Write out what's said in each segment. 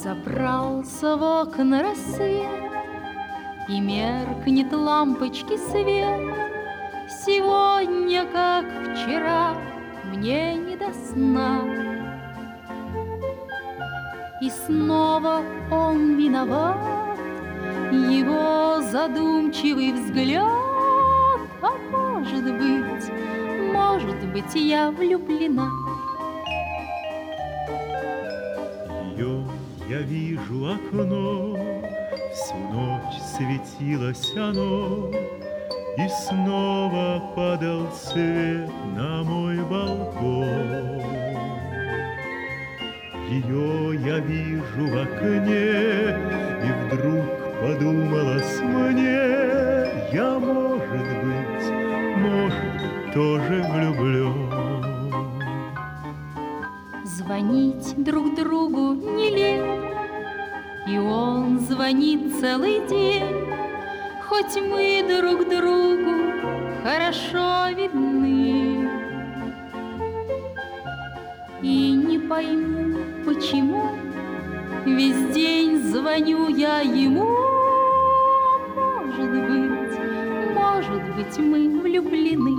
Забрался в окна рассвет, и меркнет лампочки свет. Сегодня, как вчера, мне не до сна. И снова он виноват, его задумчивый взгляд. А может быть, я влюблена. Ее я вижу окно, всю ночь светилось оно, и снова падал свет на мой балкон. Ее я вижу в окне, и вдруг подумалось мне, я, может, тоже влюблен. Звонить друг другу не лень, и он звонит целый день. Хоть мы друг другу хорошо видны, и не пойму, почему весь день звоню я ему. Может быть, мы влюблены.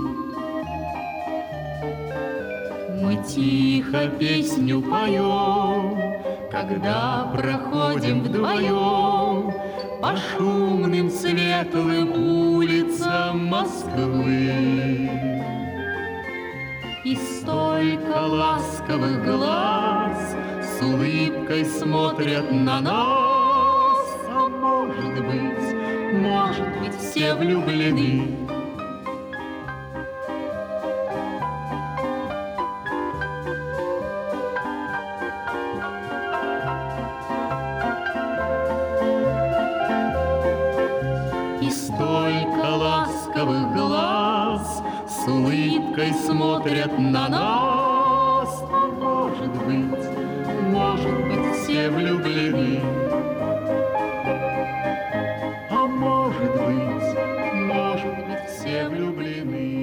Мы тихо песню поем, когда проходим вдвоем по шумным светлым улицам Москвы. И столько ласковых глаз с улыбкой смотрят на нас. А может быть, все влюблены. И столько ласковых глаз с улыбкой смотрят на нас. А может быть, все влюблены. А может быть, все влюблены.